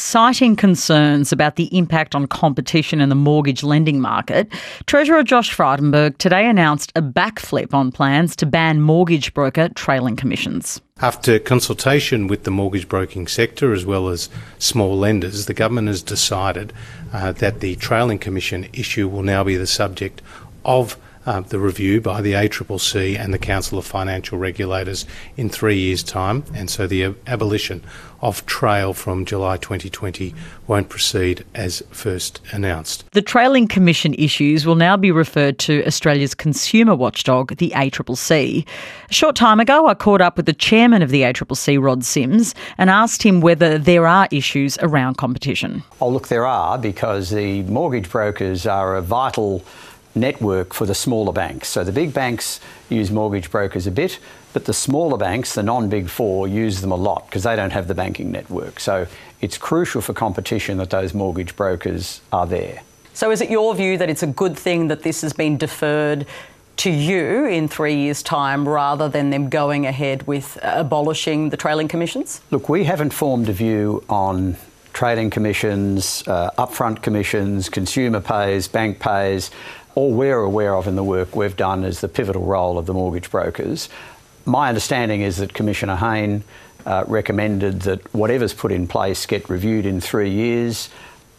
citing concerns about the impact on competition in the mortgage lending market, Treasurer Josh Frydenberg today announced a backflip on plans to ban mortgage broker trailing commissions. After consultation with the mortgage broking sector as well as small lenders, the government has decided that the trailing commission issue will now be the subject of the review by the ACCC and the Council of Financial Regulators in 3 years' time, and so the abolition of trail from July 2020 won't proceed as first announced. The trailing commission issues will now be referred to Australia's consumer watchdog, the ACCC. A short time ago, I caught up with the chairman of the ACCC, Rod Sims, and asked him whether there are issues around competition. Oh, look, there are, because the mortgage brokers are a vital network for the smaller banks. So the big banks use mortgage brokers a bit, but the smaller banks, the non-big four, use them a lot because they don't have the banking network. So it's crucial for competition that those mortgage brokers are there. So is it your view that it's a good thing that this has been deferred to you in 3 years' time rather than them going ahead with abolishing the trailing commissions? Look, we haven't formed a view on trailing commissions, upfront commissions, consumer pays, bank pays. All we're aware of in the work we've done is the pivotal role of the mortgage brokers. My understanding is that Commissioner Hayne recommended that whatever's put in place get reviewed in 3 years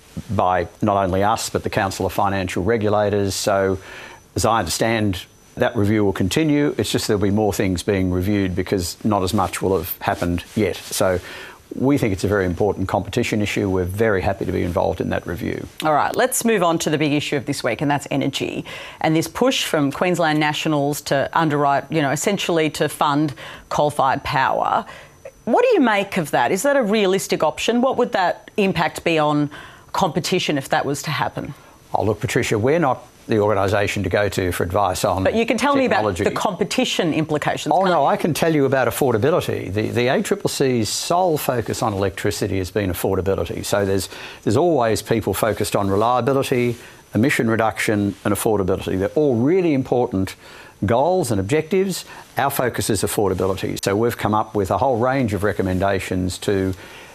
by not only us but the Council of Financial Regulators. So as I understand, that review will continue. It's just there'll be more things being reviewed because not as much will have happened yet. So we think it's a very important competition issue. We're very happy to be involved in that review. All right, let's move on to the big issue of this week, and that's energy. And this push from Queensland Nationals to underwrite, essentially to fund coal-fired power. What do you make of that? Is that a realistic option? What would that impact be on competition if that was to happen? Oh, look, Patricia, we're not the organisation to go to for advice on But you can tell technology. me about the competition implications. Oh, no, I can tell you about affordability. The ACCC's sole focus on electricity has been affordability. So there's always people focused on reliability, emission reduction and affordability. They're all really important goals and objectives. Our focus is affordability. So we've come up with a whole range of recommendations to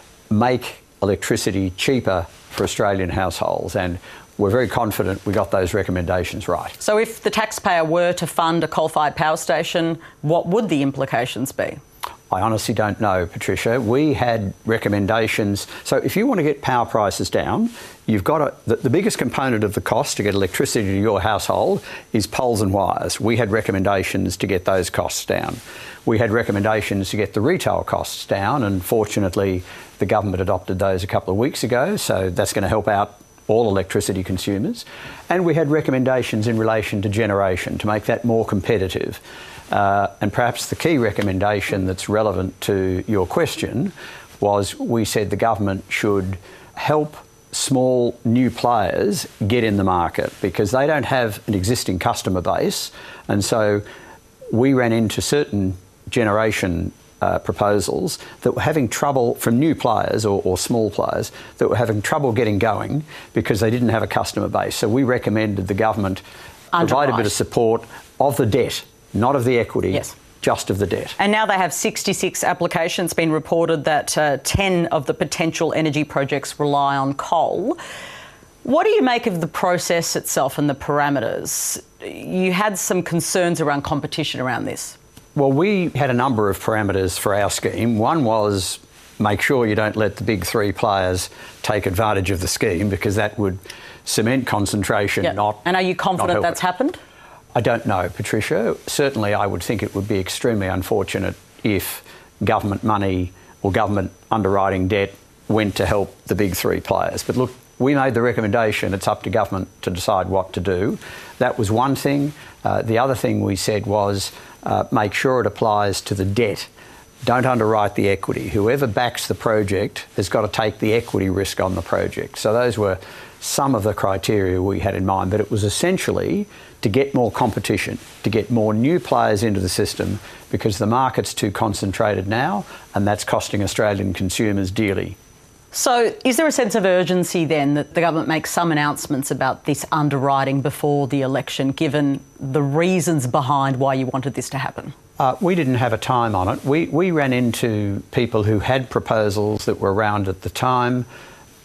make electricity cheaper for Australian households, and we're very confident we got those recommendations right. So if the taxpayer were to fund a coal-fired power station, what would the implications be? I honestly don't know, Patricia. We had recommendations. So if you want to get power prices down, you've got the biggest component of the cost to get electricity to your household is poles and wires. We had recommendations to get those costs down. We had recommendations to get the retail costs down, and fortunately the government adopted those a couple of weeks ago, so that's going to help out all electricity consumers. And we had recommendations in relation to generation to make that more competitive. And perhaps the key recommendation that's relevant to your question was we said the government should help small new players get in the market because they don't have an existing customer base. And so we ran into certain generation proposals that were having trouble from new players or small players that were having trouble getting going because they didn't have a customer base. So we recommended the government provide a bit of support of the debt, not of the equity, yes, just of the debt. And now they have 66 applications. Been reported that 10 of the potential energy projects rely on coal. What do you make of the process itself and the parameters? You had some concerns around competition around this. Well, we had a number of parameters for our scheme. One was make sure you don't let the big three players take advantage of the scheme because that would cement concentration, not And are you confident that's happened? I don't know, Patricia. Certainly I would think it would be extremely unfortunate if government money or government underwriting debt went to help the big three players. But look, we made the recommendation. It's up to government to decide what to do. That was one thing. The other thing we said was make sure it applies to the debt. Don't underwrite the equity. Whoever backs the project has got to take the equity risk on the project. So those were some of the criteria we had in mind, but it was essentially to get more competition, to get more new players into the system because the market's too concentrated now and that's costing Australian consumers dearly. So is there a sense of urgency then that the government makes some announcements about this underwriting before the election, given the reasons behind why you wanted this to happen? We didn't have a time on it. We ran into people who had proposals that were around at the time.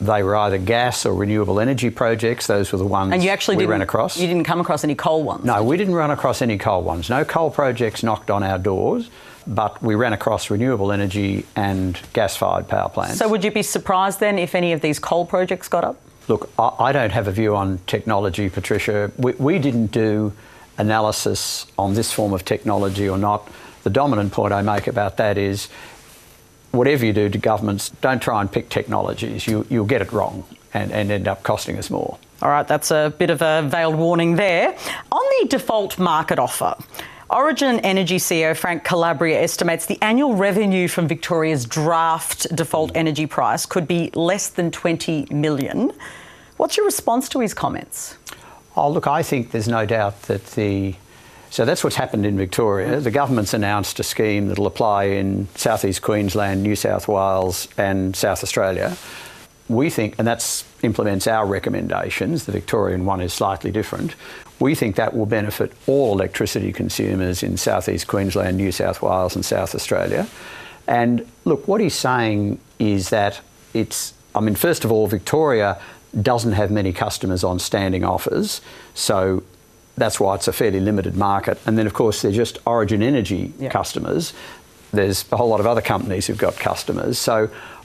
They were either gas or renewable energy projects. Those were the ones and you actually we ran across. You didn't come across any coal ones? No, we didn't run across any coal ones. No coal projects knocked on our doors, but we ran across renewable energy and gas-fired power plants. So would you be surprised then if any of these coal projects got up? Look, I don't have a view on technology, Patricia. We didn't do analysis on this form of technology or not. The dominant point I make about that is whatever you do to governments, don't try and pick technologies. You'll get it wrong and end up costing us more. All right, that's a bit of a veiled warning there. On the default market offer, Origin Energy CEO Frank Calabria estimates the annual revenue from Victoria's draft default energy price could be less than $20 million. What's your response to his comments? Oh, look, I think there's no doubt that So that's what's happened in Victoria. The government's announced a scheme that'll apply in South East Queensland, New South Wales and South Australia. We think, and that implements our recommendations, the Victorian one is slightly different, we think that will benefit all electricity consumers in South East Queensland, New South Wales and South Australia. And look, what he's saying is that first of all, Victoria doesn't have many customers on standing offers, so that's why it's a fairly limited market. And then, of course, they're just Origin Energy customers. There's a whole lot of other companies who've got customers. So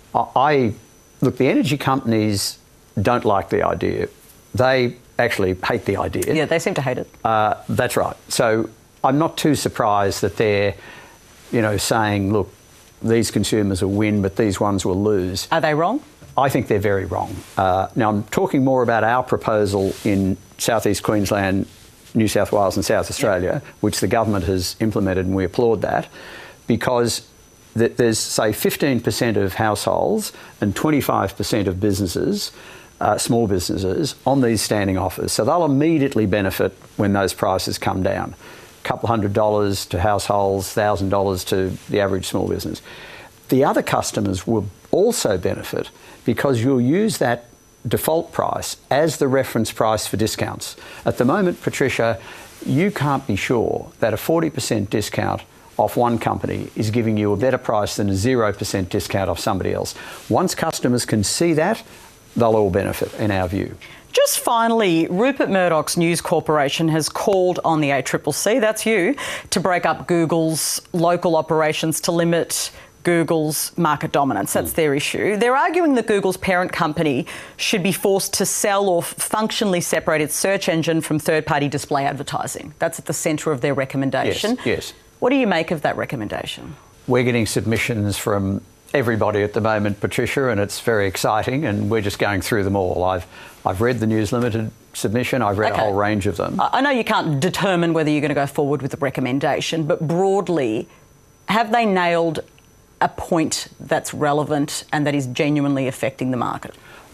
look, the energy companies don't like the idea. They actually hate the idea. Yeah, they seem to hate it. That's right. So I'm not too surprised that they're, saying, look, these consumers will win, but these ones will lose. Are they wrong? I think they're very wrong. Now, I'm talking more about our proposal in South East Queensland, New South Wales and South Australia, which the government has implemented, and we applaud that, because there's, say, 15% of households and 25% of businesses, small businesses, on these standing offers. So they'll immediately benefit when those prices come down. A couple $100 to households, $1,000 to the average small business. The other customers will also benefit because you'll use that default price as the reference price for discounts. At the moment, Patricia, you can't be sure that a 40% discount off one company is giving you a better price than a 0% discount off somebody else. Once customers can see that, they'll all benefit, in our view. Just finally, Rupert Murdoch's News Corporation has called on the ACCC, that's you, to break up Google's local operations to limit Google's market dominance. That's their issue. They're arguing that Google's parent company should be forced to sell or functionally separate its search engine from third-party display advertising. That's at the centre of their recommendation. Yes. What do you make of that recommendation? We're getting submissions from everybody at the moment, Patricia, and it's very exciting, and we're just going through them all. I've read the News Limited submission. I've read a whole range of them. I know you can't determine whether you're going to go forward with the recommendation, but broadly, have they nailed a point that's relevant and that is genuinely affecting the market?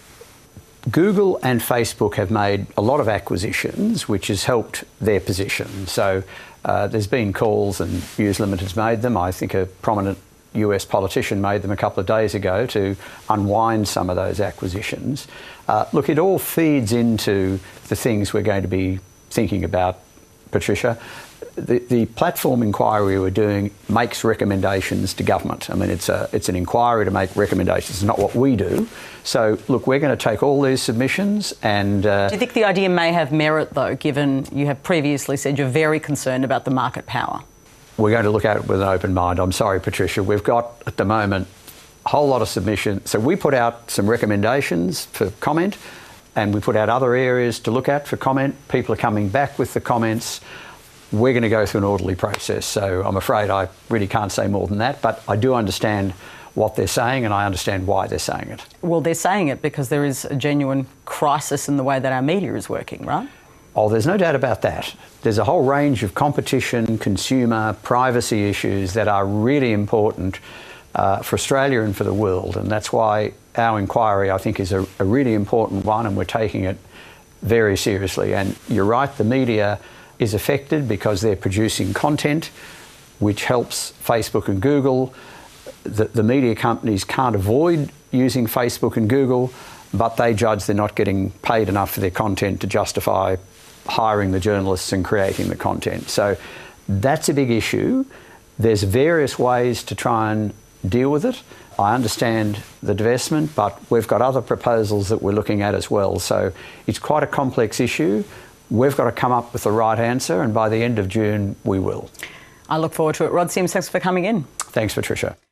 Google and Facebook have made a lot of acquisitions, which has helped their position. So there's been calls, and News Limited's made them. I think a prominent US politician made them a couple of days ago to unwind some of those acquisitions. Look, it all feeds into the things we're going to be thinking about, Patricia. The platform inquiry we're doing makes recommendations to government. I mean, it's an inquiry to make recommendations. It's not what we do. So, look, we're going to take all these submissions and... Do you think the idea may have merit, though, given you have previously said you're very concerned about the market power? We're going to look at it with an open mind. I'm sorry, Patricia. We've got, at the moment, a whole lot of submissions. So we put out some recommendations for comment, and we put out other areas to look at for comment. People are coming back with the comments. We're going to go through an orderly process. So I'm afraid I really can't say more than that, but I do understand what they're saying, and I understand why they're saying it. Well, they're saying it because there is a genuine crisis in the way that our media is working, right? Oh, there's no doubt about that. There's a whole range of competition, consumer, privacy issues that are really important for Australia and for the world, and that's why our inquiry, I think, is a really important one, and we're taking it very seriously. And you're right, the media is affected because they're producing content which helps Facebook and Google. The media companies can't avoid using Facebook and Google, but they judge they're not getting paid enough for their content to justify hiring the journalists and creating the content. So that's a big issue. There's various ways to try and deal with it. I understand the divestment, but we've got other proposals that we're looking at as well. So it's quite a complex issue. We've got to come up with the right answer, and by the end of June, we will. I look forward to it. Rod Sims, thanks for coming in. Thanks, Patricia.